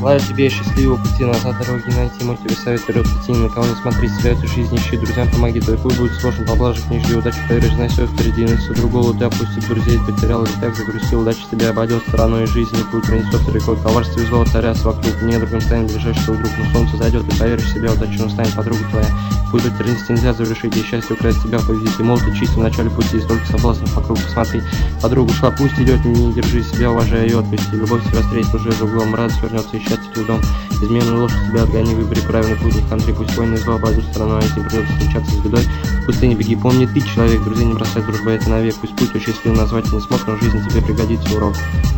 Желаю тебе счастливого пути назад, дороги найти, мой тебе совет вперед идти, ни на кого не смотри, себя эту жизнь ищи, друзьям помоги, твой путь будет сложен, поблажек не жди, удачи поверишь, знай все впереди, на всю голову ты опустит, друзей потерял, и так загрустил, удача тебя обойдет стороной жизни, путь пронесется рекой, коварство и зло царятся вокруг, недругом станет ближайший твой друг, но солнце зайдет, и поверишь в себя, удачно станет подруга твоя, путь тернисти нельзя завершить, и счастье украсть тебя победить, и молод и чист в начале пути, и столько соблазнов вокруг, посмотри, подруга шла, пусть идет, не держи себя, уважай ее, отпусти, любовь тебя встретит уже за углом, радость вернется, и счастье твой дом, измену ложь тебя отгони, выбери правильный путь, не хандри, пусть войны и зло обойдут стороной, а если придется встречаться с бедой, в пустыне беги, помни ты, человек, друзей не бросай, дружба это навек, пусть путь счастливым назвать не смог, но в жизни тебе пригодится урок.